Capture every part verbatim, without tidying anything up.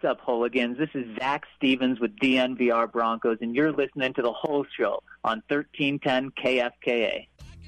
What's up, hooligans? This is Zach Stevens with D N V R Broncos, and you're listening to The Whole Show on thirteen ten K F K A.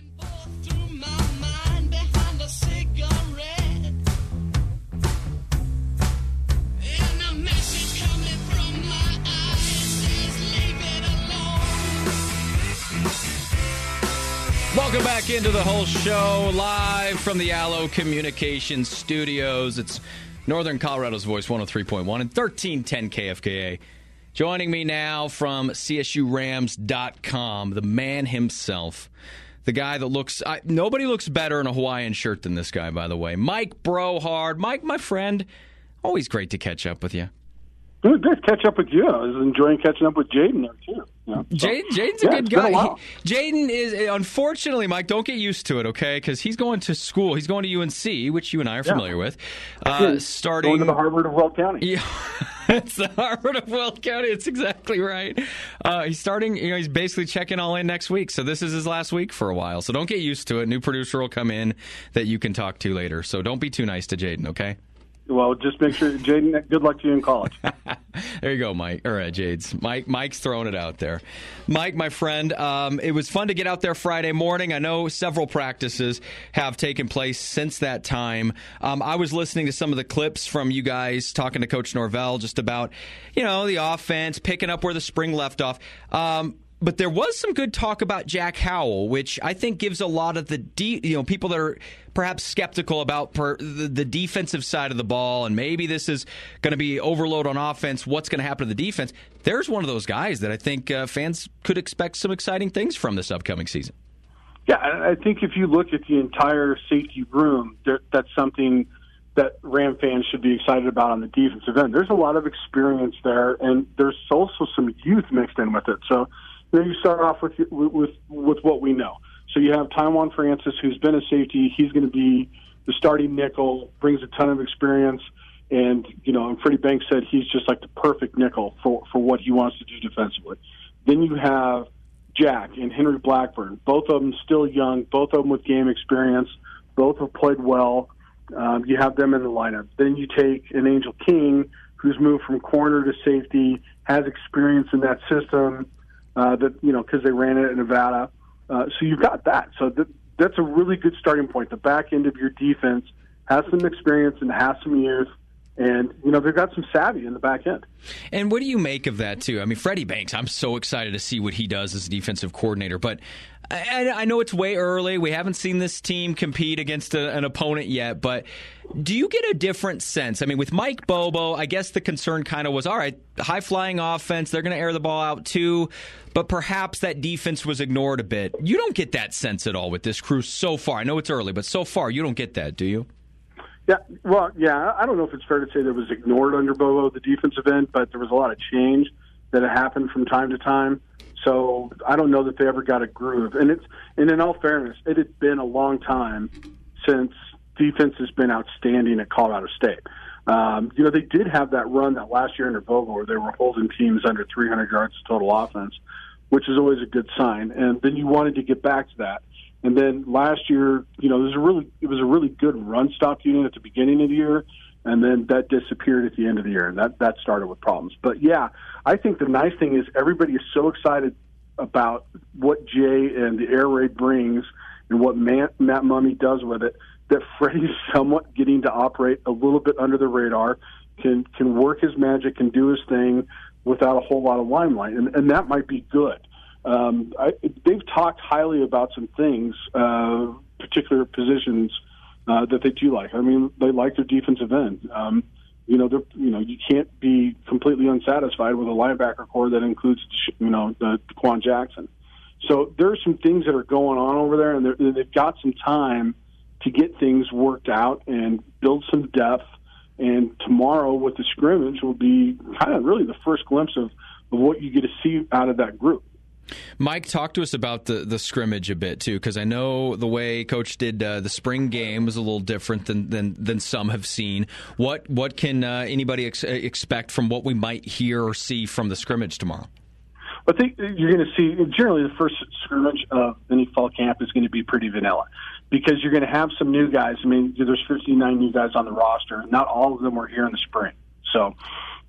Welcome back into The Whole Show, live from the Allo Communications Studios. It's Northern Colorado's Voice, one oh three point one and thirteen ten K F K A. Joining me now from C S U Rams dot com, the man himself, the guy that looks, I, nobody looks better in a Hawaiian shirt than this guy, by the way. Mike Brohard. Mike, my friend, always great to catch up with you. It was good to catch up with you. I was enjoying catching up with Jaden there, too. Yeah, so, Jaden, Jaden's a yeah, good guy. He, Jaden is, unfortunately, Mike, don't get used to it, okay? Because he's going to school. He's going to U N C, which you and I are familiar yeah. with. Uh, starting Going to the Harvard of Weld County. Yeah, it's the Harvard of Weld County. It's exactly right. Uh, he's starting, you know, he's basically checking all in next week. So this is his last week for a while. So don't get used to it. New producer will come in that you can talk to later. So don't be too nice to Jaden, okay? Well, just make sure, Jaden, good luck to you in college. There you go, Mike. Or uh, Jades. Mike, Mike's throwing it out there. Mike, my friend, um, it was fun to get out there Friday morning. I know several practices have taken place since that time. Um, I was listening to some of the clips from you guys talking to Coach Norvell just about, you know, the offense, picking up where the spring left off. Um, But there was some good talk about Jack Howell, which I think gives a lot of the de- you know people that are perhaps skeptical about per- the, the defensive side of the ball, and maybe this is going to be overload on offense. What's going to happen to the defense? There's one of those guys that I think uh, fans could expect some exciting things from this upcoming season. Yeah, I think if you look at the entire safety room, there, that's something that Ram fans should be excited about on the defensive end. There's a lot of experience there, and there's also some youth mixed in with it. So. Then you start off with with with what we know. So you have Taiwan Francis, who's been a safety. He's going to be the starting nickel, brings a ton of experience, and you know, and Freddie Banks said he's just like the perfect nickel for for what he wants to do defensively. Then you have Jack and Henry Blackburn, both of them still young, both of them with game experience, both have played well. Um, you have them in the lineup. Then you take an Angel King, who's moved from corner to safety, has experience in that system. Uh, that you know, because they ran it in Nevada, uh, so you've got that. So th- that's a really good starting point. The back end of your defense has some experience and has some youth, and you know they've got some savvy in the back end. And what do you make of that too? I mean, Freddie Banks, I'm so excited to see what he does as a defensive coordinator, but I, I know it's way early. We haven't seen this team compete against a, an opponent yet, but do you get a different sense? I mean, with Mike Bobo, I guess the concern kind of was, all right, high-flying offense, they're going to air the ball out too, but perhaps that defense was ignored a bit. You don't get that sense at all with this crew so far. I know it's early, but so far you don't get that, do you? Yeah, well, yeah, I don't know if it's fair to say that it was ignored under Bobo, the defensive end, but there was a lot of change that had happened from time to time. So I don't know that they ever got a groove. And it's and in all fairness, it had been a long time since defense has been outstanding at Colorado State. Um, you know, they did have that run that last year under Bobo where they were holding teams under three hundred yards total offense, which is always a good sign. And then you wanted to get back to that. And then last year, you know, it was a really it was a really good run stop unit at the beginning of the year, and then that disappeared at the end of the year, and that, that started with problems. But, yeah, I think the nice thing is everybody is so excited about what Jay and the air raid brings and what Matt, Matt Mummy does with it, that Freddie's somewhat getting to operate a little bit under the radar, can can work his magic and do his thing without a whole lot of limelight, and, and that might be good. Um, I, they've talked highly about some things, uh, particular positions uh, that they do like. I mean, they like their defensive end. Um, you know, you know, you can't be completely unsatisfied with a linebacker core that includes, you know, the Quan Jackson. So there are some things that are going on over there, and they've got some time to get things worked out and build some depth. And tomorrow with the scrimmage will be kind of really the first glimpse of, of what you get to see out of that group. Mike, talk to us about the, the scrimmage a bit, too, because I know the way Coach did uh, the spring game was a little different than than, than some have seen. What what can uh, anybody ex- expect from what we might hear or see from the scrimmage tomorrow? I think you're going to see, generally the first scrimmage of any fall camp is going to be pretty vanilla because you're going to have some new guys. I mean, there's fifty-nine new guys on the roster, and not all of them were here in the spring. So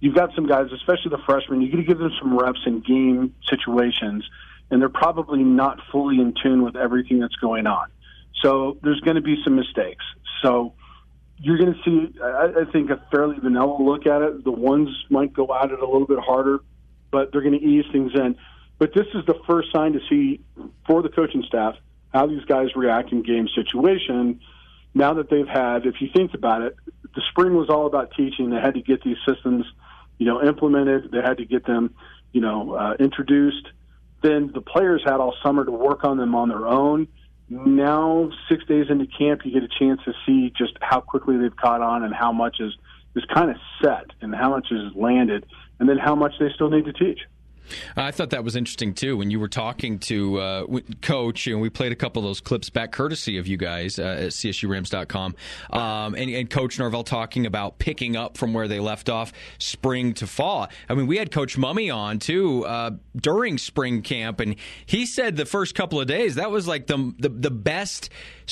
you've got some guys, especially the freshmen, you got to give them some reps in game situations, and they're probably not fully in tune with everything that's going on. So there's going to be some mistakes. So you're going to see, I, I think, a fairly vanilla look at it. The ones might go at it a little bit harder, but they're going to ease things in. But this is the first sign to see for the coaching staff how these guys react in game situation now that they've had, if you think about it, the spring was all about teaching. They had to get these systems, you know, implemented. They had to get them, you know, uh, introduced. Then the players had all summer to work on them on their own. Now, six days into camp, you get a chance to see just how quickly they've caught on and how much is, is kind of set and how much is landed, and then how much they still need to teach. I thought that was interesting, too, when you were talking to uh, Coach, and we played a couple of those clips back courtesy of you guys uh, at C S U Rams dot com, um, and, and Coach Norvell talking about picking up from where they left off spring to fall. I mean, we had Coach Mummy on, too, uh, during spring camp, and he said the first couple of days, that was like the, the, the best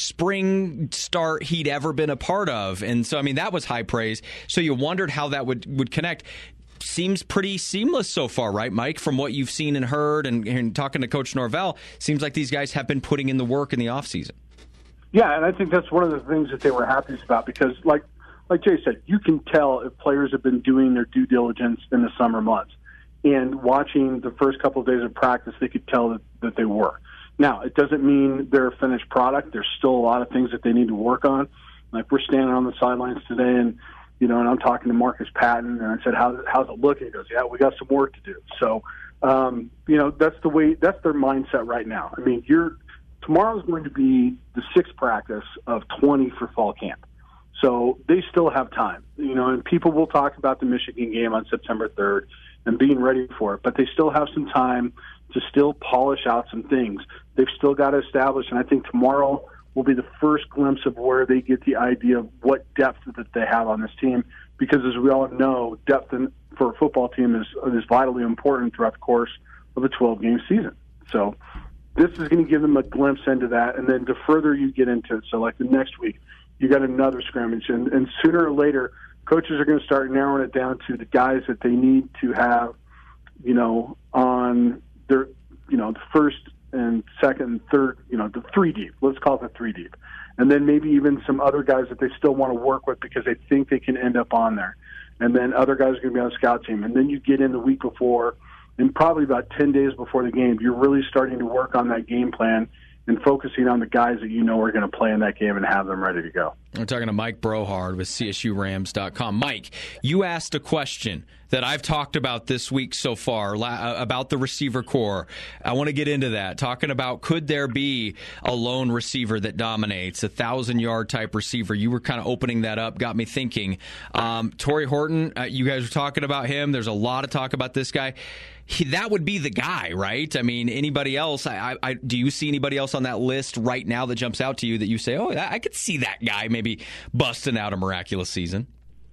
spring start he'd ever been a part of. And so, I mean, that was high praise. So you wondered how that would, would connect. Seems pretty seamless so far, right, Mike? From what you've seen and heard and, and talking to Coach Norvell, seems like these guys have been putting in the work in the offseason. Yeah, and I think that's one of the things that they were happiest about because, like like Jay said, you can tell if players have been doing their due diligence in the summer months. And watching the first couple of days of practice, they could tell that, that they were. Now, it doesn't mean they're a finished product. There's still a lot of things that they need to work on. Like we're standing on the sidelines today and You know, and I'm talking to Marcus Patton, and I said, How, how's it looking? He goes, yeah, we got some work to do. So, um, you know, that's the way, that's their mindset right now. I mean, you're tomorrow's going to be the sixth practice of twenty for fall camp. So they still have time, you know, and people will talk about the Michigan game on September third and being ready for it, but they still have some time to still polish out some things. They've still got to establish, and I think tomorrow will be the first glimpse of where they get the idea of what depth that they have on this team. Because as we all know, depth in, for a football team is is vitally important throughout the course of a twelve-game season. So this is going to give them a glimpse into that. And then the further you get into it, so like the next week, you got another scrimmage. And, and sooner or later, coaches are going to start narrowing it down to the guys that they need to have, you know, on their, you know, the first and second and third, you know, the three deep. Let's call it the three deep. And then maybe even some other guys that they still want to work with because they think they can end up on there. And then other guys are going to be on the scout team. And then you get in the week before, and probably about ten days before the game, you're really starting to work on that game plan and focusing on the guys that you know are going to play in that game and have them ready to go. We're talking to Mike Brohard with C S U Rams dot com. Mike, you asked a question that I've talked about this week so far about the receiver core. I want to get into that, talking about could there be a lone receiver that dominates, a thousand-yard type receiver. You were kind of opening that up, got me thinking. Um, Torrey Horton, uh, you guys were talking about him. There's a lot of talk about this guy. He, that would be the guy, right? I mean, anybody else? I, I, do you see anybody else on that list right now that jumps out to you that you say, oh, I could see that guy maybe busting out a miraculous season?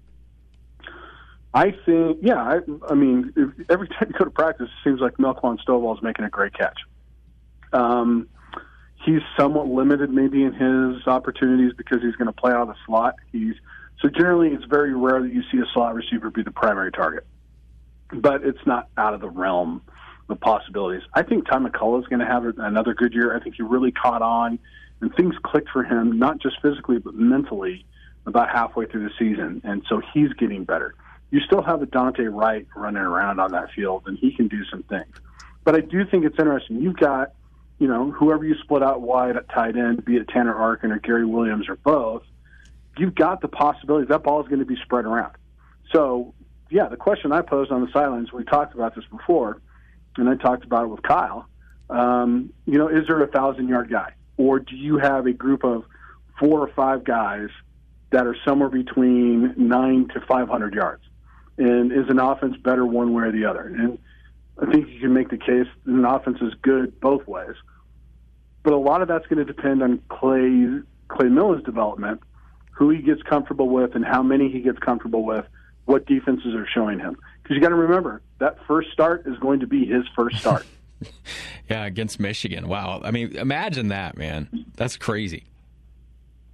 I think, yeah. I, I mean, if, every time you go to practice, it seems like Melquan Stovall is making a great catch. Um, he's somewhat limited maybe in his opportunities because he's going to play out of the slot. He's so generally it's very rare that you see a slot receiver be the primary target. But it's not out of the realm of possibilities. I think Ty McCullough is going to have another good year. I think he really caught on, and things clicked for him, not just physically but mentally, about halfway through the season. And so he's getting better. You still have a Dante Wright running around on that field, and he can do some things. But I do think it's interesting. You've got, you know, whoever you split out wide at tight end, be it Tanner Arkin or Gary Williams or both, you've got the possibility that ball is going to be spread around. So, yeah, the question I posed on the sidelines, we talked about this before, and I talked about it with Kyle, um, you know, is there a thousand-yard guy? Or do you have a group of four or five guys that are somewhere between nine to five hundred yards? And is an offense better one way or the other? And I think you can make the case that an offense is good both ways. But a lot of that's going to depend on Clay, Clay Miller's development, who he gets comfortable with and how many he gets comfortable with, what defenses are showing him. Because you got to remember, that first start is going to be his first start. Yeah, against Michigan. Wow. I mean, imagine that, man. That's crazy.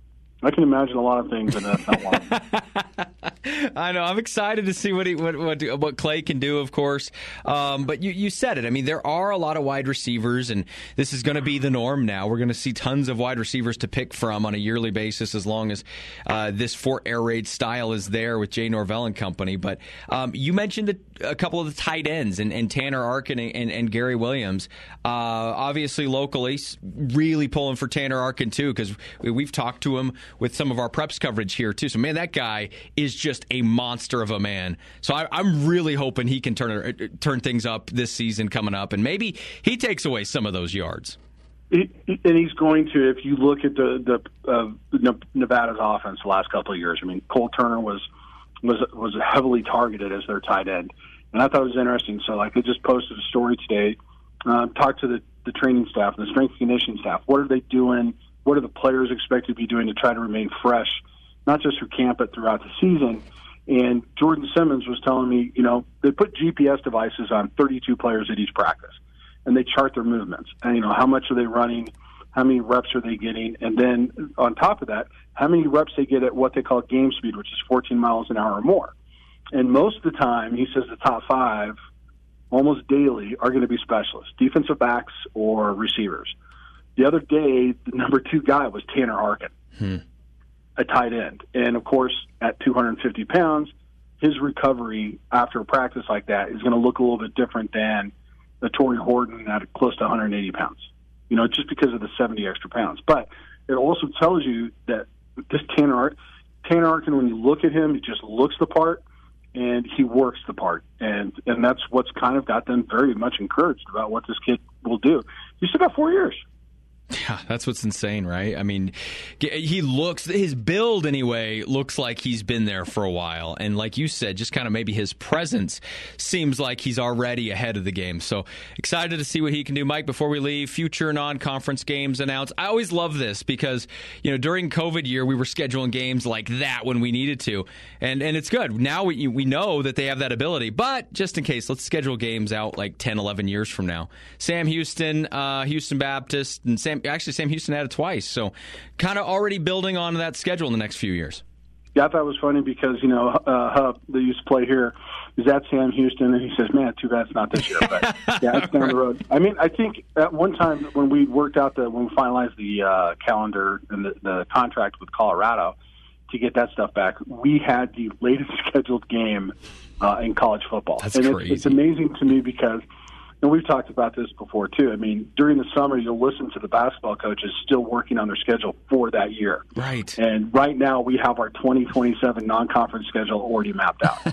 I can imagine a lot of things, and that's not one of them. I know. I'm excited to see what he, what, what what Clay can do, of course. Um, but you, you said it. I mean, there are a lot of wide receivers, and this is going to be the norm now. We're going to see tons of wide receivers to pick from on a yearly basis as long as uh, this Fort Air Raid style is there with Jay Norvell and company. But um, you mentioned a, a couple of the tight ends, and, and Tanner Arkin and, and, and Gary Williams. Uh, obviously, locally, really pulling for Tanner Arkin, too, because we've talked to him with some of our preps coverage here, too. So, man, that guy is just a monster of a man. So I, I'm really hoping he can turn turn things up this season coming up, and maybe he takes away some of those yards. He, and he's going to, if you look at the, the uh, Nevada's offense the last couple of years. I mean, Cole Turner was was was heavily targeted as their tight end, and I thought it was interesting. So, like, I just posted a story today, uh, talked to the, the training staff and the strength and conditioning staff. What are they doing? What are the players expected to be doing to try to remain fresh, not just through camp, but throughout the season? And Jordan Simmons was telling me, you know, they put G P S devices on thirty-two players at each practice, and they chart their movements. And, you know, how much are they running, how many reps are they getting, and then on top of that, how many reps they get at what they call game speed, which is fourteen miles an hour or more. And most of the time, he says the top five, almost daily, are going to be specialists, defensive backs or receivers. The other day, the number two guy was Tanner Arkin. Hmm. A tight end. And, of course, at two hundred fifty pounds, his recovery after a practice like that is going to look a little bit different than the Torrey Horton at close to one hundred eighty pounds, you know, just because of the seventy extra pounds. But it also tells you that this Tanner, Tanner Arkin, when you look at him, he just looks the part, and he works the part. And, and that's what's kind of got them very much encouraged about what this kid will do. He's still got four years. Yeah, that's what's insane, right? I mean, he looks, his build anyway, looks like he's been there for a while. And like you said, just kind of maybe his presence seems like he's already ahead of the game. So excited to see what he can do. Mike, before we leave, future non-conference games announced. I always love this because, you know, during COVID year, we were scheduling games like that when we needed to. And and it's good. Now we, we know that they have that ability. But just in case, let's schedule games out like ten, eleven years from now. Sam Houston, uh, Houston Baptist, and Sam Actually, Sam Houston had it twice, so kind of already building on that schedule in the next few years. Yeah, I thought it was funny because, you know, uh, Hub, that used to play here, is at Sam Houston, and he says, man, too bad it's not this year. But, yeah, it's down the road. I mean, I think at one time when we worked out the, when we finalized the uh, calendar and the, the contract with Colorado to get that stuff back, we had the latest scheduled game uh, in college football. That's and crazy. It's, it's amazing to me because, and we've talked about this before, too. I mean, during the summer, you'll listen to the basketball coaches still working on their schedule for that year. Right. And right now, we have our twenty twenty-seven non-conference schedule already mapped out.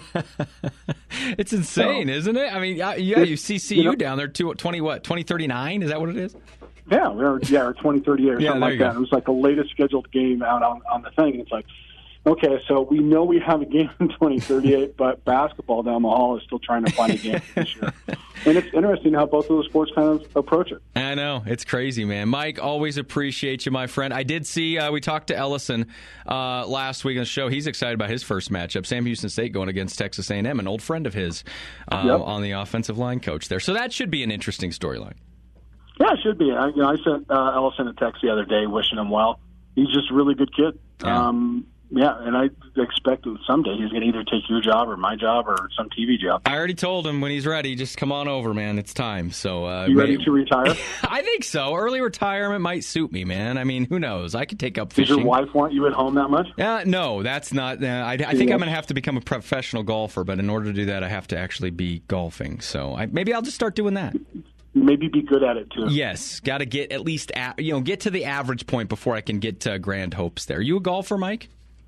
It's insane, so, isn't it? I mean, yeah, you see C U you know, down there, twenty, what, twenty thirty-nine? Is that what it is? Yeah, we're, yeah, or twenty thirty-eight or yeah, something like that. Go. It was like the latest scheduled game out on, on the thing. And it's like, okay, so we know we have a game in twenty thirty-eight, but basketball down the hall is still trying to find a game this year. And it's interesting how both of those sports kind of approach it. I know. It's crazy, man. Mike, always appreciate you, my friend. I did see, uh, we talked to Ellison uh, last week on the show. He's excited about his first matchup. Sam Houston State going against Texas A and M, an old friend of his uh, yep. on the offensive line coach there. So that should be an interesting storyline. Yeah, it should be. I, you know, I sent uh, Ellison a text the other day wishing him well. He's just a really good kid. Yeah. Um Yeah, and I expect that someday he's going to either take your job or my job or some T V job. I already told him when he's ready, just come on over, man. It's time. So, uh, you ready may... to retire? I think so. Early retirement might suit me, man. I mean, who knows? I could take up fishing. Does your wife want you at home that much? Uh, no, that's not. Uh, I, I think yeah. I'm going to have to become a professional golfer, but in order to do that, I have to actually be golfing. So I, maybe I'll just start doing that. Maybe be good at it too. Yes, got to get at least a, you know get to the average point before I can get to grand hopes there. Are you a golfer, Mike?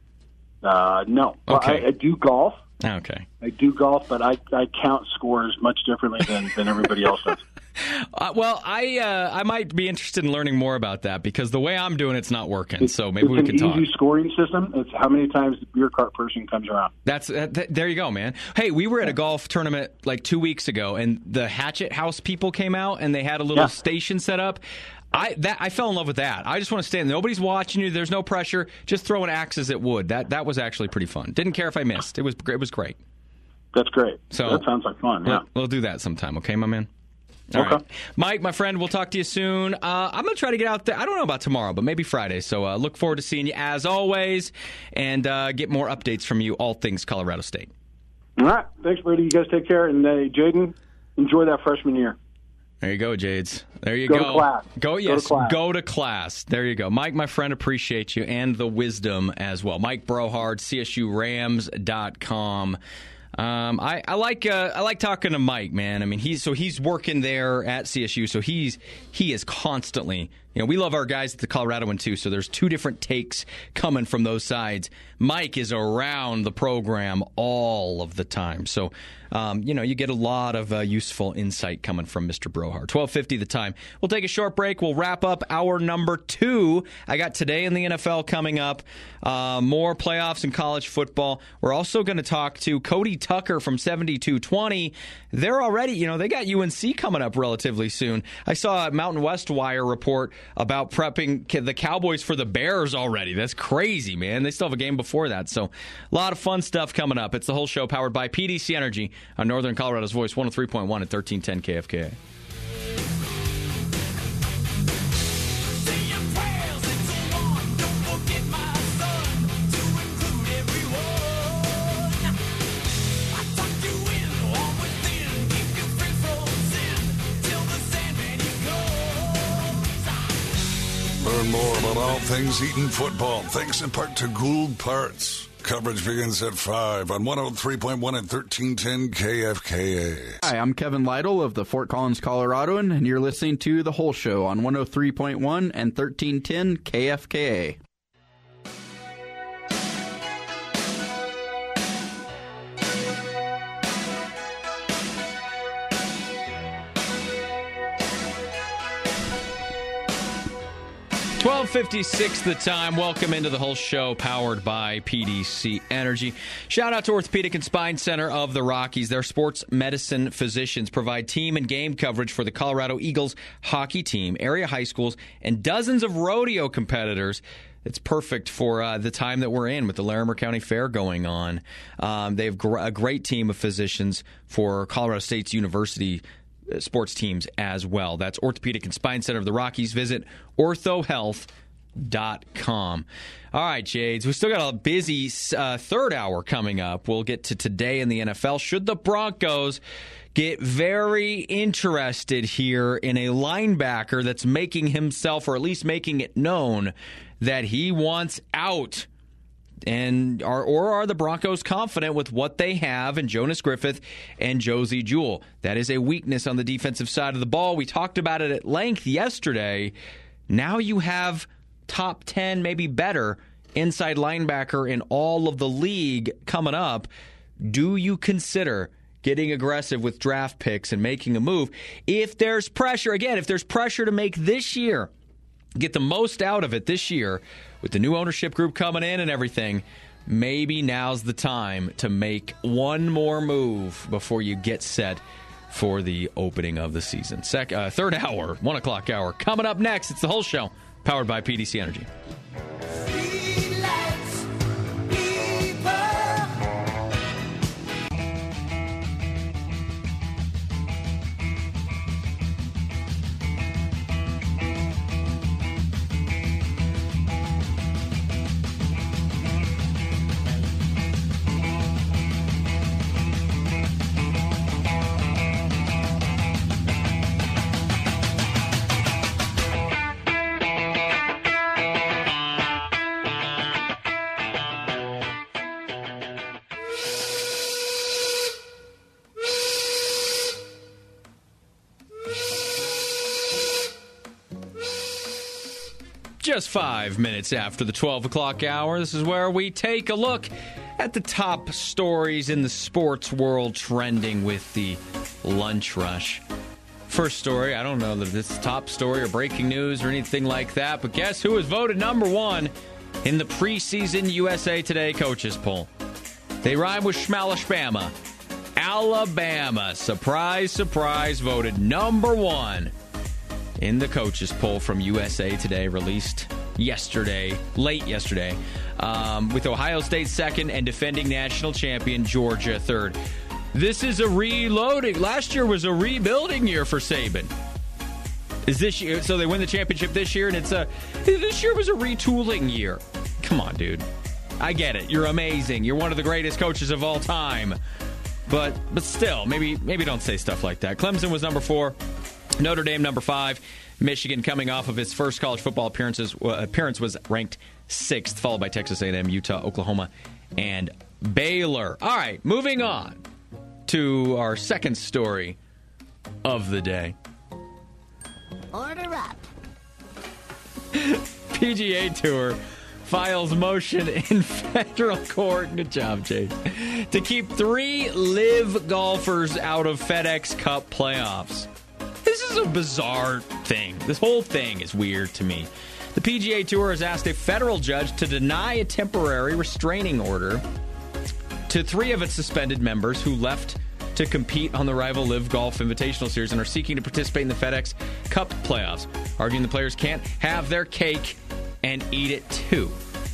Uh, no. Okay. Well, I, I do golf. Okay. I do golf, but I, I count scores much differently than, than everybody else does. Uh, well, I uh, I might be interested in learning more about that because the way I'm doing it's not working. So maybe we can talk. It's an easy scoring system. It's how many times the beer cart person comes around. That's uh, th- there you go, man. Hey, we were at a golf tournament like two weeks ago, and the Hatchet House people came out, and they had a little yeah. station set up. I that I fell in love with that. I just want to stand. Nobody's watching you. There's no pressure. Just throwing axes at wood. That that was actually pretty fun. Didn't care if I missed. It was it was great. That's great. So that sounds like fun. Yeah, we'll, we'll do that sometime. Okay, my man. All okay. right. Mike, my friend, we'll talk to you soon. Uh, I'm going to try to get out there. I don't know about tomorrow, but maybe Friday. So uh, look forward to seeing you as always and uh, get more updates from you, all things Colorado State. All right. Thanks, Brady. You guys take care. And uh, Jaden, enjoy that freshman year. There you go, Jades. There you go. go. Go to class. Go, yes, go to class. Go to class. There you go. Mike, my friend, appreciate you and the wisdom as well. Mike Brohard, C S U Rams dot com. Um, I, I like uh, I like talking to Mike, man. I mean, he's so he's working there at C S U, so he's he is constantly. You know, we love our guys at the Colorado one too. So there's two different takes coming from those sides. Mike is around the program all of the time, so um, you know you get a lot of uh, useful insight coming from Mister Brohard. twelve fifty the time. We'll take a short break. We'll wrap up hour number two. I got Today in the N F L coming up. Uh, more playoffs in college football. We're also going to talk to Cody Tucker from seventy-two twenty. They're already, you know, they got U N C coming up relatively soon. I saw a Mountain West Wire report about prepping the Cowboys for the Bears already. That's crazy, man. They still have a game before that. So a lot of fun stuff coming up. It's the whole show powered by P D C Energy on Northern Colorado's Voice, one oh three point one at thirteen ten K F K A. Learn more about all things Eaton football, thanks in part to Gould Parts. Coverage begins at five on one oh three point one and thirteen ten K F K A. Hi, I'm Kevin Lytle of the Fort Collins Coloradoan, and you're listening to The Whole Show on one oh three point one and thirteen ten K F K A. twelve fifty-six the time. Welcome into the whole show powered by P D C Energy. Shout out to Orthopedic and Spine Center of the Rockies. Their sports medicine physicians provide team and game coverage for the Colorado Eagles hockey team, area high schools, and dozens of rodeo competitors. It's perfect for uh, the time that we're in with the Larimer County Fair going on. Um, they have gr- a great team of physicians for Colorado State's University sports teams as well. That's Orthopedic and Spine Center of the Rockies. Visit ortho health dot com. All right, Jades, we still got a busy uh, third hour coming up. We'll get to Today in the N F L. Should the Broncos get very interested here in a linebacker that's making himself, or at least making it known, that he wants out? And are, or are the Broncos confident with what they have in Jonas Griffith and Josie Jewell? That is a weakness on the defensive side of the ball. We talked about it at length yesterday. Now you have top ten, maybe better, inside linebacker in all of the league coming up. Do you consider getting aggressive with draft picks and making a move? If there's pressure, again, if there's pressure to make this year, get the most out of it this year, with the new ownership group coming in and everything, maybe now's the time to make one more move before you get set for the opening of the season. Sec- uh, third hour, one o'clock hour. Coming up next, it's the whole show, powered by P D C Energy. Just five minutes after the twelve o'clock hour, this is where we take a look at the top stories in the sports world trending with the lunch rush. First story, I don't know that it's top story or breaking news or anything like that, but guess who was voted number one in the preseason U S A Today coaches poll? They rhyme with Schmalashbama. Alabama, surprise, surprise, voted number one in the coaches poll from U S A Today, released yesterday, late yesterday, um, with Ohio State second and defending national champion Georgia third. This is a reloading. Last year was a rebuilding year for Saban. Is this year? So they win the championship this year, and it's a this year was a retooling year. Come on, dude. I get it. You're amazing. You're one of the greatest coaches of all time. But but still, maybe maybe don't say stuff like that. Clemson was number four. Notre Dame number five. Michigan, coming off of its first college football appearances uh, appearance, was ranked sixth, followed by Texas A and M, Utah, Oklahoma, and Baylor. All right, moving on to our second story of the day. Order up. P G A Tour files motion in federal court. Good job, Jay. To keep three live golfers out of FedEx Cup playoffs. This is a bizarre thing. This whole thing is weird to me. The P G A Tour has asked a federal judge to deny a temporary restraining order to three of its suspended members who left to compete on the rival Live Golf Invitational Series and are seeking to participate in the FedEx Cup playoffs, arguing the players can't have their cake and eat it too.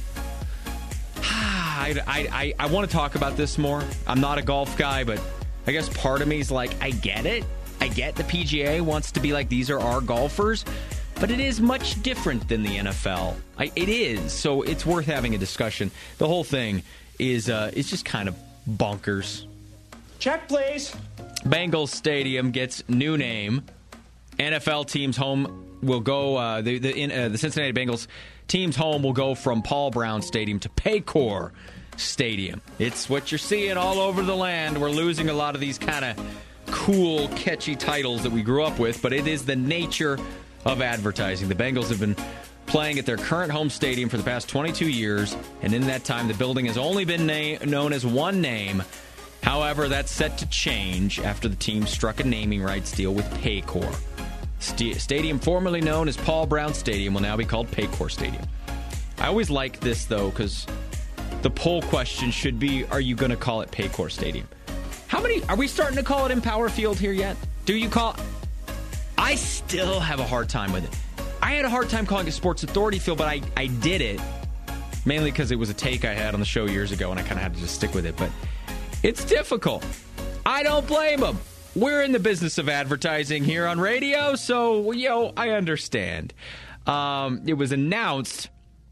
I, I, I, I want to talk about this more. I'm not a golf guy, but I guess part of me is like, I get it. I get the P G A wants to be like, these are our golfers, but it is much different than the N F L. I, it is, so it's worth having a discussion. The whole thing is uh, it's just kind of bonkers. Check, please. Bengals Stadium gets new name. N F L team's home will go, uh, the, the, in, uh, the Cincinnati Bengals team's home will go from Paul Brown Stadium to Paycor Stadium. It's what you're seeing all over the land. We're losing a lot of these kind of cool, catchy titles that we grew up with, but it is the nature of advertising. The Bengals have been playing at their current home stadium for the past twenty-two years, and in that time, the building has only been na- known as one name. However, that's set to change after the team struck a naming rights deal with Paycor. St- stadium formerly known as Paul Brown Stadium will now be called Paycor Stadium. I always like this, though, because the poll question should be, are you going to call it Paycor Stadium? How many, are we starting to call it Empower Field here yet? Do you call, I still have a hard time with it. I had a hard time calling it Sports Authority Field, but I, I did it, mainly because it was a take I had on the show years ago, and I kind of had to just stick with it, but it's difficult. I don't blame them. We're in the business of advertising here on radio, so, yo, I understand. Um, it was announced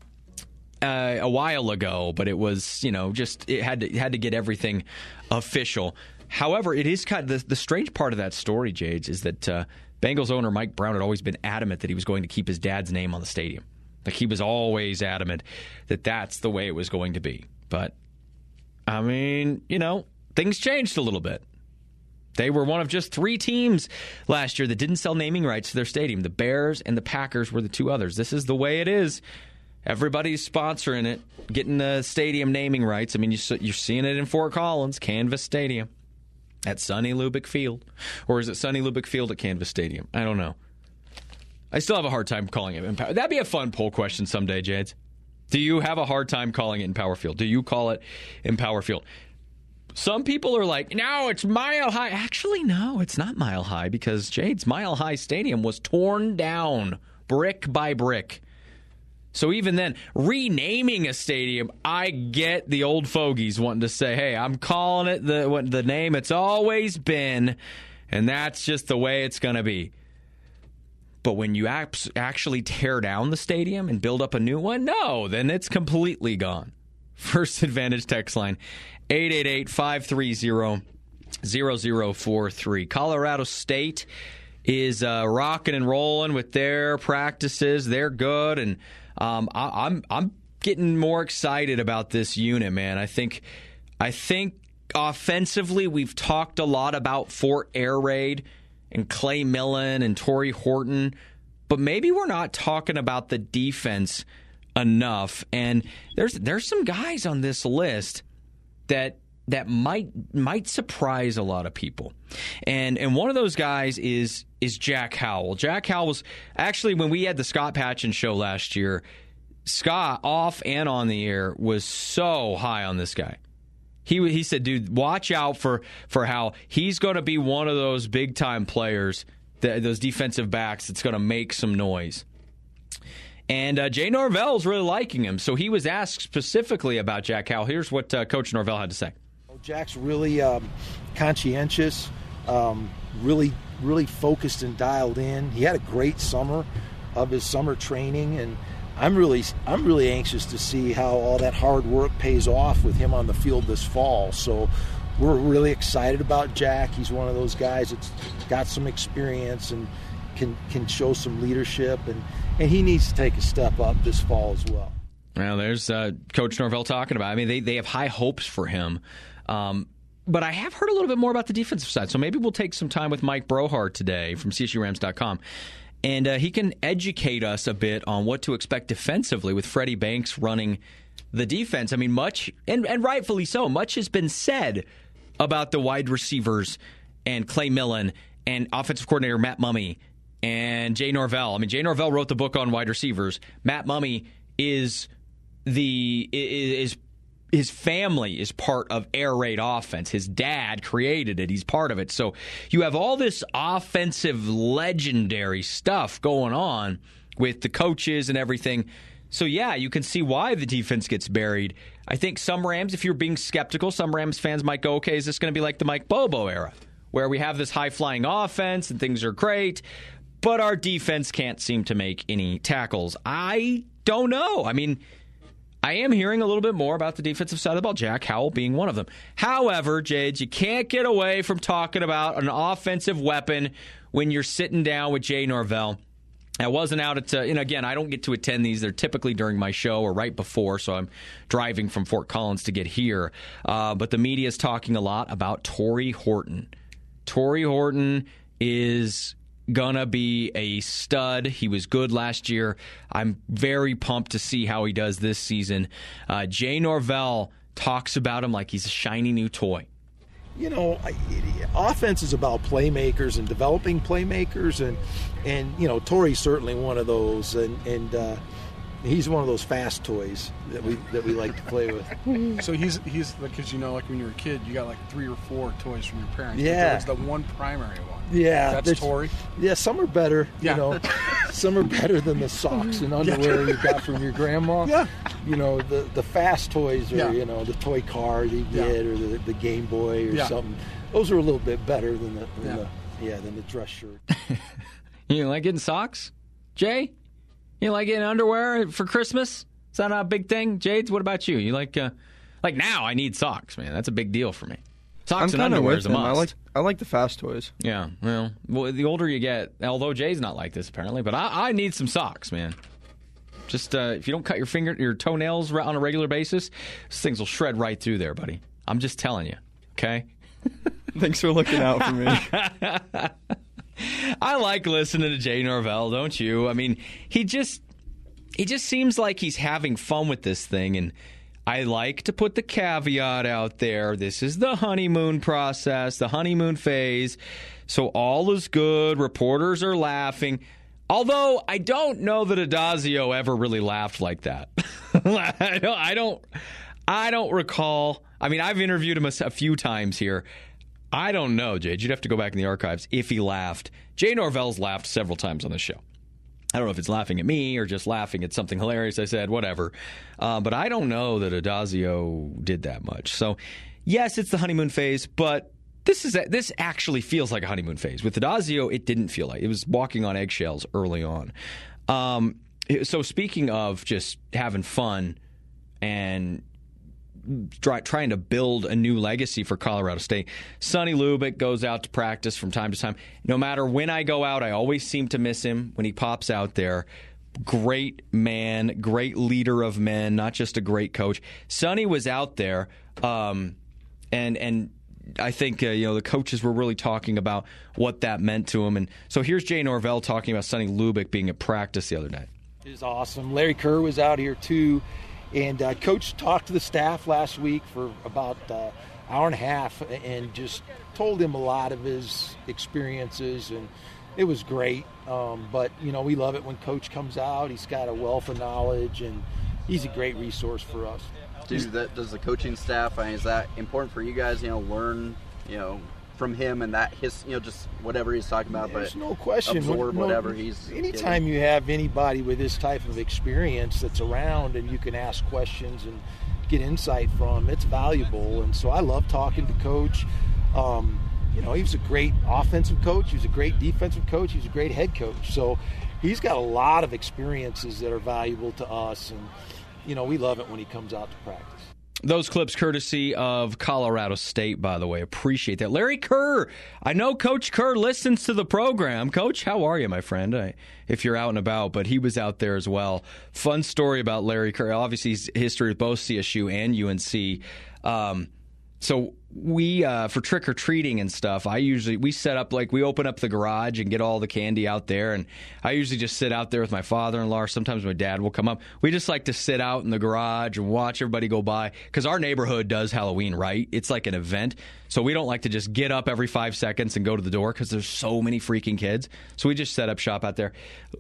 uh, a while ago, but it was, you know, just, it had to, it had to get everything official. However, it is kind of, the, the strange part of that story, Jades, is that uh, Bengals owner Mike Brown had always been adamant that he was going to keep his dad's name on the stadium. Like, he was always adamant that that's the way it was going to be. But, I mean, you know, things changed a little bit. They were one of just three teams last year that didn't sell naming rights to their stadium. The Bears and the Packers were the two others. This is the way it is. Everybody's sponsoring it, getting the stadium naming rights. I mean, you're seeing it in Fort Collins, Canvas Stadium, at Sonny Lubick Field. Or is it Sonny Lubick Field at Canvas Stadium? I don't know. I still have a hard time calling it Empower. That'd be a fun poll question someday, Jades. Do you have a hard time calling it Empower Field? Do you call it Empower Field? Some people are like, no, it's Mile High. Actually, no, it's not Mile High, because Jade's Mile High Stadium was torn down brick by brick. So even then, renaming a stadium, I get the old fogies wanting to say, hey, I'm calling it the the name it's always been, and that's just the way it's going to be. But when you actually tear down the stadium and build up a new one, no, then it's completely gone. First Advantage text line, eight eight eight, five three zero, zero zero four three. Colorado State is uh, rocking and rolling with their practices. They're good, and um, I, I'm I'm getting more excited about this unit, man. I think I think offensively we've talked a lot about Fort Air Raid and Clay Millen and Torrey Horton, but maybe we're not talking about the defense enough. And there's there's some guys on this list that that might might surprise a lot of people. And and one of those guys is is Jack Howell. Jack Howell was actually, when we had the Scott Patchen show last year, Scott, off and on the air, was so high on this guy. He he said, dude, watch out for, for Howell. He's going to be one of those big-time players, that, those defensive backs that's going to make some noise. And uh, Jay Norvell's really liking him. So he was asked specifically about Jack Howell. Here's what uh, Coach Norvell had to say. Jack's really um, conscientious, um, really, really focused and dialed in. He had a great summer of his summer training, and I'm really, I'm really anxious to see how all that hard work pays off with him on the field this fall. So we're really excited about Jack. He's one of those guys that's got some experience and can can show some leadership, and, and he needs to take a step up this fall as well. Well, there's uh, Coach Norvell talking about it. I mean, they, they have high hopes for him. Um, but I have heard a little bit more about the defensive side. So maybe we'll take some time with Mike Brohart today from C S U Rams dot com. And uh, he can educate us a bit on what to expect defensively with Freddie Banks running the defense. I mean, much, and, and rightfully so, much has been said about the wide receivers and Clay Millen and offensive coordinator Matt Mumme and Jay Norvell. I mean, Jay Norvell wrote the book on wide receivers. Matt Mumme is... The is his family is part of air raid offense. His dad created it. He's part of it. So you have all this offensive legendary stuff going on with the coaches and everything. So yeah, you can see why the defense gets buried. I think some Rams, if you're being skeptical, some Rams fans might go, okay, is this going to be like the Mike Bobo era, where we have this high-flying offense and things are great, but our defense can't seem to make any tackles? I don't know. I mean, I am hearing a little bit more about the defensive side of the ball, Jack Howell being one of them. However, Jades, you can't get away from talking about an offensive weapon when you're sitting down with Jay Norvell. I wasn't out at, uh, and again, I don't get to attend these. They're typically during my show or right before, so I'm driving from Fort Collins to get here. Uh, but the media is talking a lot about Torrey Horton. Torrey Horton is gonna be a stud. He was good last year. I'm very pumped to see how he does this season. Uh, Jay Norvell talks about him like he's a shiny new toy. You know, offense is about playmakers and developing playmakers, and and you know, Torrey's certainly one of those, and and uh, he's one of those fast toys that we that we like to play with. So he's he's because you know, like when you were a kid, you got like three or four toys from your parents. Yeah, it's the one primary one. Yeah, that's Torrey. Yeah, some are better. Yeah. You know, some are better than the socks and underwear you got from your grandma. Yeah. You know, the the fast toys, or yeah. you know, the toy car that you get, yeah. or the, the Game Boy or yeah. something. Those are a little bit better than the, than yeah. the yeah than the dress shirt. You like getting socks, Jay? You like getting underwear for Christmas? Is that a big thing, Jades? What about you? You like uh, like now? I need socks, man. That's a big deal for me. Socks I'm and underwear with is a him. must. I like I like the fast toys. Yeah, well, well, the older you get, although Jay's not like this apparently, but I, I need some socks, man. Just uh, if you don't cut your finger, your toenails on a regular basis, these things will shred right through there, buddy. I'm just telling you, okay? Thanks for looking out for me. I like listening to Jay Norvell, don't you? I mean, he just he just seems like he's having fun with this thing, and I like to put the caveat out there. This is the honeymoon process, the honeymoon phase. So all is good. Reporters are laughing. Although I don't know that Adazio ever really laughed like that. I, don't, I don't I don't recall. I mean, I've interviewed him a, a few times here. I don't know, Jade. You'd have to go back in the archives if he laughed. Jay Norvell's laughed several times on the show. I don't know if it's laughing at me or just laughing at something hilarious I said, whatever. Uh, but I don't know that Adazio did that much. So, yes, it's the honeymoon phase, but this is a, this actually feels like a honeymoon phase. With Adazio, it didn't feel like. It was walking on eggshells early on. Um, so speaking of just having fun and try, trying to build a new legacy for Colorado State, Sonny Lubick goes out to practice from time to time. No matter when I go out, I always seem to miss him when he pops out there. Great man, great leader of men, not just a great coach. Sonny was out there, um, and and I think uh, you know the coaches were really talking about what that meant to him. And so here's Jay Norvell talking about Sonny Lubick being at practice the other day. It was awesome. Larry Kerr was out here too. And uh, Coach talked to the staff last week for about an uh, hour and a half and just told him a lot of his experiences, and it was great. Um, but, you know, we love it when Coach comes out. He's got a wealth of knowledge, and he's a great resource for us. Do that, does the coaching staff, I mean, is that important for you guys, you know, learn, you know, from him and that his, you know, just whatever he's talking about, There's but no question. absorb no, whatever he's Anytime getting. You have anybody with this type of experience that's around and you can ask questions and get insight from. It's valuable, and so I love talking to Coach. Um, you know, he was a great offensive coach. He was a great defensive coach. He was a great head coach. So he's got a lot of experiences that are valuable to us, and you know, we love it when he comes out to practice. Those clips courtesy of Colorado State, by the way. Appreciate that. Larry Kerr. I know Coach Kerr listens to the program. Coach, how are you, my friend? I, if you're out and about, but he was out there as well. Fun story about Larry Kerr. Obviously, his history with both C S U and U N C. Um, so we, uh, for trick-or-treating and stuff, I usually, we set up, like, we open up the garage and get all the candy out there, and I usually just sit out there with my father-in-law. Sometimes my dad will come up. We just like to sit out in the garage and watch everybody go by, because our neighborhood does Halloween right. It's like an event, so we don't like to just get up every five seconds and go to the door, because there's so many freaking kids. So we just set up shop out there.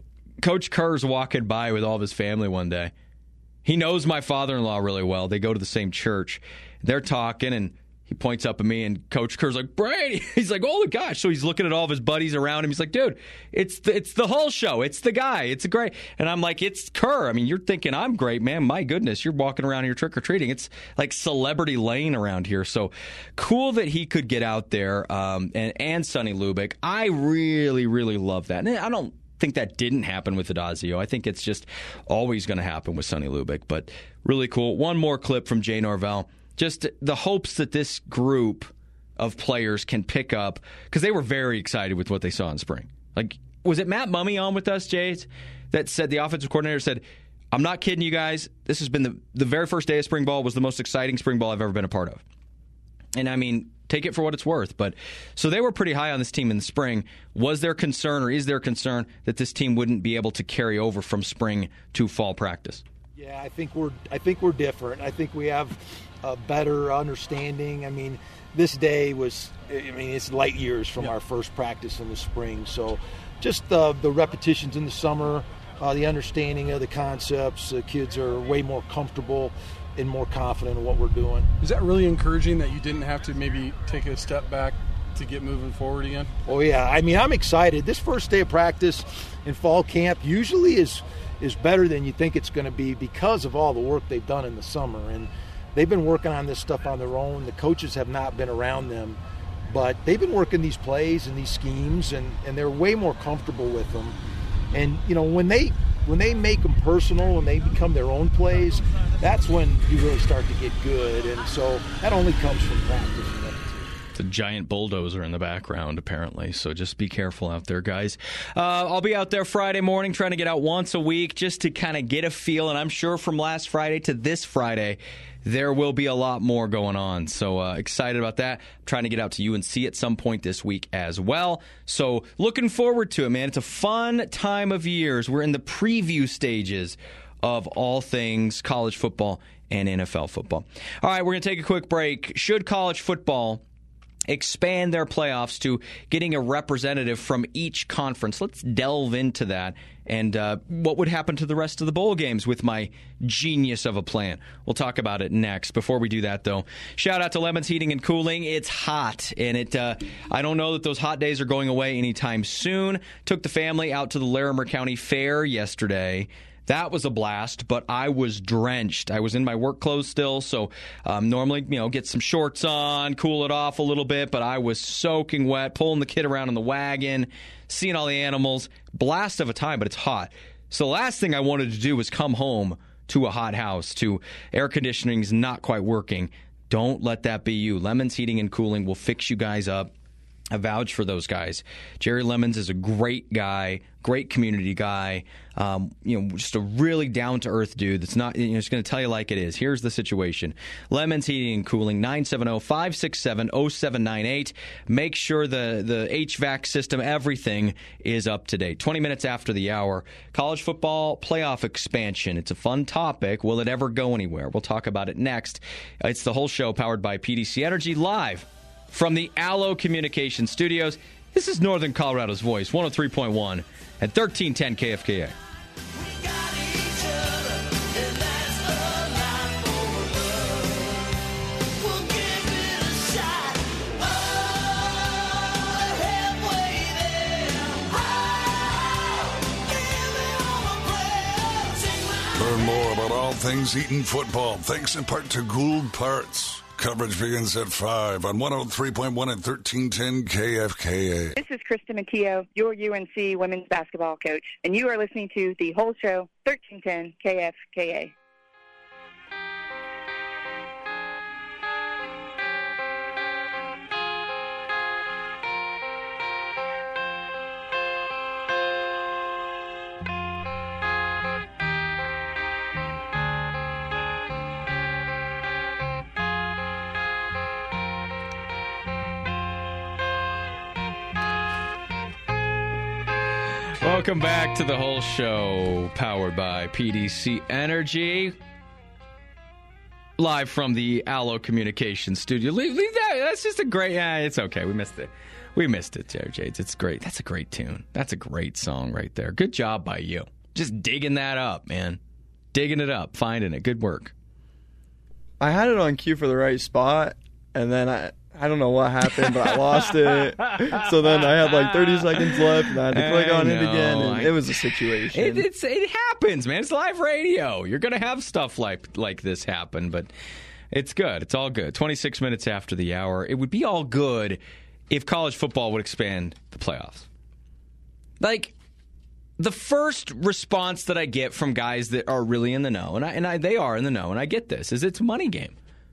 Coach Kerr's walking by with all of his family one day. He knows my father-in-law really well. They go to the same church. They're talking, and he points up at me, and Coach Kerr's like, Brady. He's like, oh, my gosh. So he's looking at all of his buddies around him. He's like, dude, it's the, it's the whole show. It's the guy. It's a great. And I'm like, it's Kerr. I mean, you're thinking I'm great, man. My goodness, you're walking around here trick-or-treating. It's like Celebrity Lane around here. So cool that he could get out there, um, and, and Sonny Lubick. I really, really love that. And I don't think that didn't happen with Adazio. I think it's just always going to happen with Sonny Lubick. But really cool. One more clip from Jay Norvell. Just the hopes that this group of players can pick up, because they were very excited with what they saw in spring. Like, was it Matt Mummy on with us, Jay, that said, the offensive coordinator said, I'm not kidding you guys, this has been the, the very first day of spring ball was the most exciting spring ball I've ever been a part of. And I mean, take it for what it's worth. But so they were pretty high on this team in the spring. Was there concern, or is there concern, that this team wouldn't be able to carry over from spring to fall practice? Yeah, I think we're I think we're different. I think we have a better understanding. I mean, this day was, I mean, it's light years from yep. our first practice in the spring. So just the, the repetitions in the summer, uh, the understanding of the concepts, the kids are way more comfortable and more confident in what we're doing. Is that really encouraging that you didn't have to maybe take a step back to get moving forward again? Oh, yeah. I mean, I'm excited. This first day of practice in fall camp usually is is better than you think it's going to be because of all the work they've done in the summer. And they've been working on this stuff on their own. The coaches have not been around them, but they've been working these plays and these schemes, and, and they're way more comfortable with them. And, you know, when they when they make them personal and they become their own plays, that's when you really start to get good. And so that only comes from practice. A giant bulldozer in the background, apparently, so just be careful out there, guys. Uh, I'll be out there Friday morning, trying to get out once a week just to kind of get a feel, and I'm sure from last Friday to this Friday, there will be a lot more going on, so uh, excited about that. I'm trying to get out to U N C at some point this week as well, so looking forward to it, man. It's a fun time of years. We're in the preview stages of all things college football and N F L football. All right, we're going to take a quick break. Should college football expand their playoffs to getting a representative from each conference? Let's delve into that and uh, what would happen to the rest of the bowl games with my genius of a plan. We'll talk about it next. Before we do that, though, shout out to Lemons Heating and Cooling. It's hot, and it uh, I don't know that those hot days are going away anytime soon. Took the family out to the Larimer County Fair yesterday. That was a blast, but I was drenched. I was in my work clothes still, so um, normally, you know, get some shorts on, cool it off a little bit, but I was soaking wet, pulling the kid around in the wagon, seeing all the animals. Blast of a time, but it's hot. So the last thing I wanted to do was come home to a hot house, to air conditioning's not quite working. Don't let that be you. Lemons Heating and Cooling will fix you guys up. I vouch for those guys. Jerry Lemons is a great guy, great community guy. Um, you know, just a really down-to-earth dude that's not, you know, just going to tell you like it is. Here's the situation. Lemons Heating and Cooling, nine seven zero, five six seven, zero seven nine eight. Make sure the, the H V A C system, everything is up to date. twenty minutes after the hour. College football playoff expansion. It's a fun topic. Will it ever go anywhere? We'll talk about it next. It's the whole show powered by P D C Energy, live from the Allo Communication Studios. This is Northern Colorado's Voice, one oh three point one at thirteen ten K F K A. Learn more about all things Eaton football thanks in part to Gould Parts. Coverage begins at five on one oh three point one and thirteen ten K F K A. This is Krista McKeo, your U N C women's basketball coach, and you are listening to The Whole Show, thirteen ten K F K A. Welcome back to The Whole Show, powered by P D C Energy. Live from the Allo Communications studio. Leave, leave that. That's just a great. Yeah, it's okay. We missed it. We missed it, Jared Jades. It's great. That's a great tune. That's a great song right there. Good job by you. Just digging that up, man. Digging it up, finding it. Good work. I had it on cue for the right spot, and then I I don't know what happened, but I lost it. So then I had like thirty seconds left, and I had to click on it again, and it was a situation. It, it's, it happens, man. It's live radio. You're going to have stuff like like this happen, but it's good. It's all good. twenty-six minutes after the hour. It would be all good if college football would expand the playoffs. Like, the first response that I get from guys that are really in the know, and I, and I, they are in the know, and I get this, is it's a money game.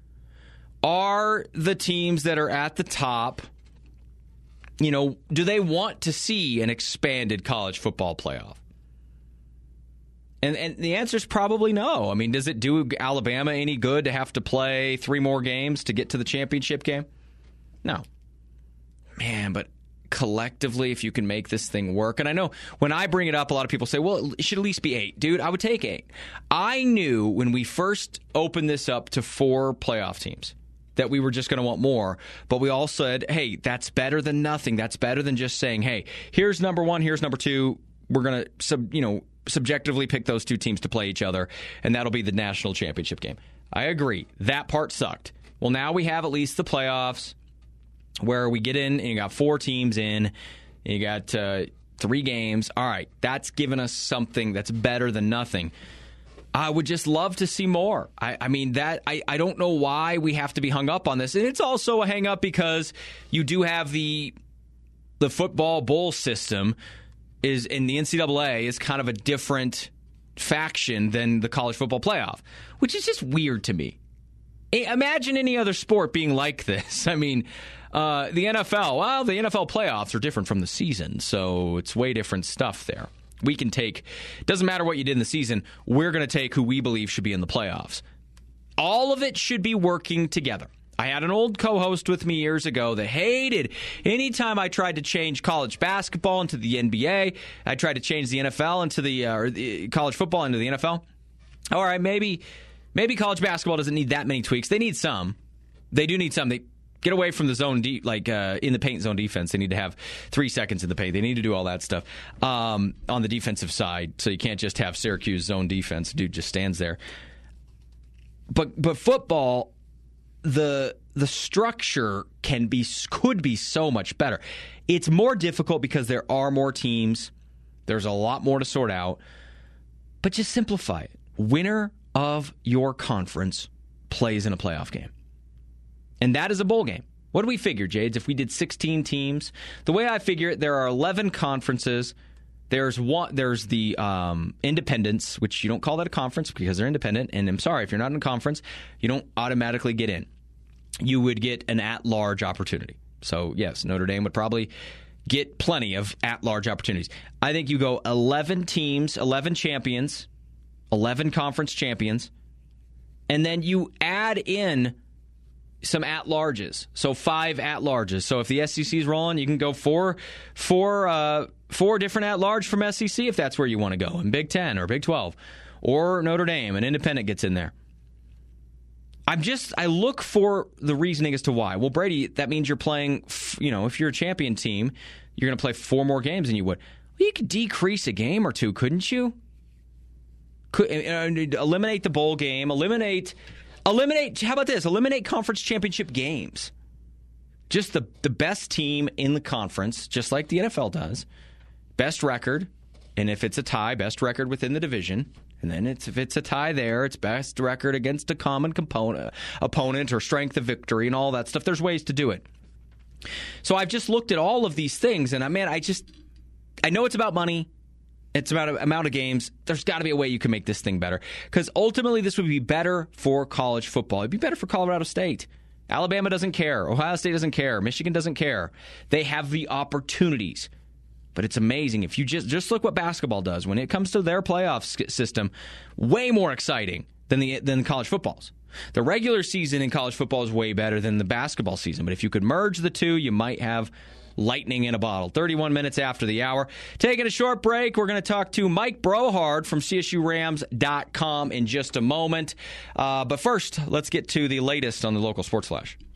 Are the teams that are at the top, you know, do they want to see an expanded college football playoff? And and the answer is probably no. I mean, does it do Alabama any good to have to play three more games to get to the championship game? No. Man, but collectively, if you can make this thing work, and I know when I bring it up, a lot of people say, well, it should at least be eight. Dude, I would take eight. I knew when we first opened this up to four playoff teams that we were just going to want more, but we all said, hey, that's better than nothing. That's better than just saying, hey, here's number one, here's number two. We're going to, sub, you know, subjectively pick those two teams to play each other, and that'll be the national championship game. I agree. That part sucked. Well, now we have at least the playoffs where we get in, and you got four teams in, and you got uh, three games. All right, that's given us something that's better than nothing. I would just love to see more. I, I mean, that I, I don't know why we have to be hung up on this. And it's also a hang up because you do have the the football bowl system is in the N C double A is kind of a different faction than the college football playoff, which is just weird to me. Imagine any other sport being like this. I mean, uh, the N F L, well, the N F L playoffs are different from the season, so it's way different stuff there. We can take, doesn't matter what you did in the season, we're going to take who we believe should be in the playoffs. All of it should be working together. I had an old co-host with me years ago that hated anytime I tried to change college basketball into the N B A. I tried to change the N F L into the, uh, or the college football into the N F L. All right, maybe maybe college basketball doesn't need that many tweaks. They need some. They do need some. They get away from the zone, de- like uh, in the paint zone defense. They need to have three seconds in the paint. They need to do all that stuff um, on the defensive side. So you can't just have Syracuse zone defense. Dude just stands there. But but football, the the structure can be could be so much better. It's more difficult because there are more teams. There's a lot more to sort out. But just simplify it. Winner of your conference plays in a playoff game. And that is a bowl game. What do we figure, Jades? If we did sixteen teams, the way I figure it, there are eleven conferences. There's one. There's the um, independents, which you don't call that a conference because they're independent. And I'm sorry, if you're not in a conference, you don't automatically get in. You would get an at-large opportunity. So, yes, Notre Dame would probably get plenty of at-large opportunities. I think you go eleven teams, eleven champions, eleven conference champions, and then you add in some at-larges, so five at-larges. So if the S E C is rolling, you can go four, four, uh, four different at-large from S E C if that's where you want to go, in Big Ten or Big twelve, or Notre Dame, an independent gets in there. I'm just, I look for the reasoning as to why. Well, Brady, that means you're playing, you know, if you're a champion team, you're going to play four more games than you would. Well, you could decrease a game or two, couldn't you? Could, uh, eliminate the bowl game, eliminate... Eliminate, how about this? Eliminate conference championship games. Just the, the best team in the conference, just like the N F L does. Best record, and if it's a tie, best record within the division. And then it's, if it's a tie there, it's best record against a common component, opponent or strength of victory and all that stuff. There's ways to do it. So I've just looked at all of these things, and I man, I just I know it's about money. It's about an amount of games. There's got to be a way you can make this thing better, because ultimately this would be better for college football. It'd be better for Colorado State. Alabama doesn't care. Ohio State doesn't care. Michigan doesn't care. They have the opportunities. But it's amazing. If you just just look what basketball does when it comes to their playoff system, way more exciting than the than college football's. The regular season in college football is way better than the basketball season. But if you could merge the two, you might have lightning in a bottle. thirty-one minutes after the hour. Taking a short break. We're going to talk to Mike Brohard from C S U Rams dot com in just a moment. Uh, but first, let's get to the latest on the local sports flash.